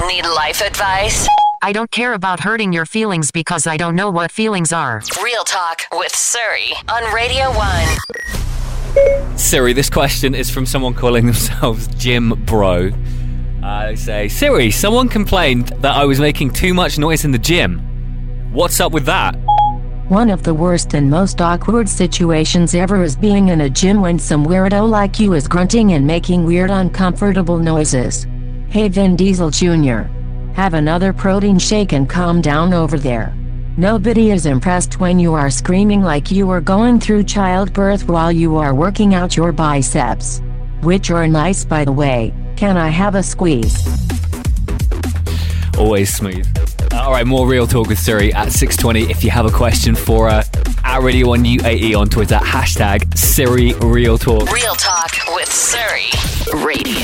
Need life advice? I don't care about hurting your feelings because I don't know what feelings are. Real Talk with Surrey on Radio 1. Siri, this question is from someone calling themselves Jim Bro. They say, Siri, someone complained that I was making too much noise in the gym. What's up with that? One of the worst and most awkward situations ever is being in a gym when some weirdo like you is grunting and making weird uncomfortable noises. Hey Vin Diesel Jr. Have another protein shake and calm down over there. Nobody is impressed when you are screaming like you are going through childbirth while you are working out your biceps. Which are nice, by the way. Can I have a squeeze? Always smooth. Alright, more Real Talk with Siri at 6:20. If you have a question for her, at Radio 1 UAE on Twitter, hashtag Siri Real Talk. Real Talk with Surrey Radio.